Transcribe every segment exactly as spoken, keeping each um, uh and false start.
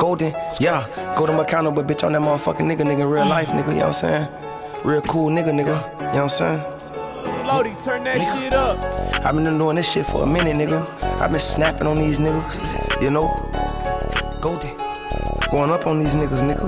golden, yeah. Golden McConnell, but bitch, I'm that motherfucking nigga, nigga, real life, nigga, you know what I'm saying? Real cool nigga, nigga, you know what I'm saying? Floaty, turn that nigga. Shit up. I've been doing this shit for a minute, nigga. I've been snapping on these niggas, you know? Golden, going up on these niggas, nigga.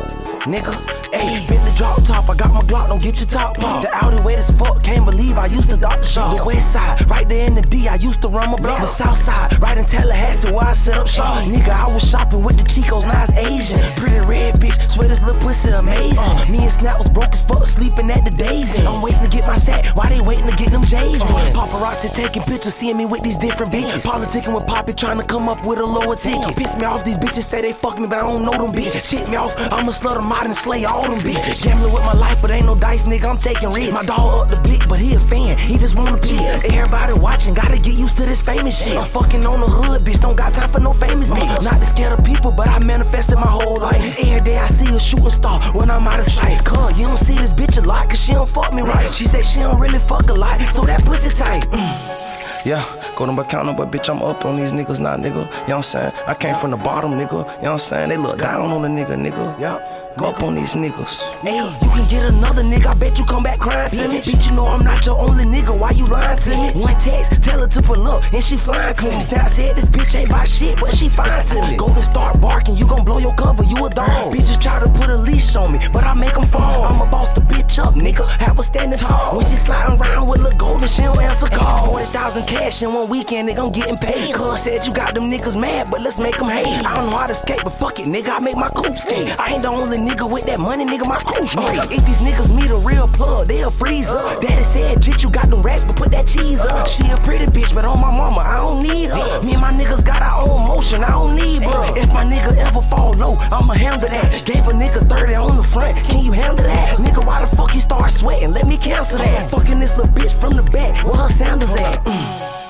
Nigga. Ayy, been the drop top, I got my Glock, don't get your top off. The Audi wet as fuck, can't believe I used to dot the shop. The west side, right there in the D, I used to run my block. The south side, right in Tallahassee, where I set up shop. Nigga, I was shopping with the Chicos, now it's Asian. Pretty red bitch, swear this little pussy amazing. Uh, me and Snap was broke as fuck, sleeping at the Daisy. I'm waiting to get my sack, why they waiting to get them J's? Uh, Paparazzi taking pictures, seeing me with these different bitches. Politicking with Poppy, trying to come up with a lower ticket. Piss me off, these bitches say they fuck me, but I don't know them bitches. Shit me off, I'ma slut them out and slay all them bitches. Gambling with my life, but ain't no dice, nigga, I'm taking risks. My dog up the blick, but he a fan, he just wanna chill. Everybody watching, gotta get used to this famous shit. I'm fucking on the hood, bitch, don't got time for no famous bitch. Not to scare the people, but I manifested my whole life. Every day I see a shooting star when I'm out of sight. Cuz, you don't see this bitch a lot, cause she don't fuck me right. She say she don't really fuck a lot, so that pussy tight. Mm. Yeah, go to my counter, but bitch, I'm up on these niggas now, nigga. You know what I'm saying? I came from the bottom, nigga. You know what I'm saying? They look down on the nigga, nigga. Yeah. Go up on these niggas. Hey, you can get another nigga, I bet you come back crying to me. Bitch, you know I'm not your only nigga, why you lying to me? One text, tell her to pull up, and she flying to me. Snap said this bitch ain't buy shit, but she fine to me. Go to start barking, you gon' blow your cover, you a dog. Bitches try to put a leash on me, but I make them fall. I'ma boss the bitch up, nigga, have her standing tall. When she sliding around with Lil Golden, she don't answer call. forty thousand cash in one weekend, nigga, I'm getting paid. Cuz said you got them niggas mad, but let's make them hate. I don't know how to skate, but fuck it, nigga, I make my coupe skate. I ain't the only nigga with that money, nigga, my crew straight. If these niggas meet a real plug, they'll freeze up. Daddy said, Jit, you got them racks, but put that cheese up. She a pretty bitch, but on my mama, I don't need her. Me and my niggas got our own motion, I don't need bro. If my nigga ever fall low, I'ma handle that. Gave a nigga thirty on the front, can you handle that? Nigga, why the fuck you start sweating? Let me cancel that. Fucking this little bitch from the back, where her sandals at? Mm.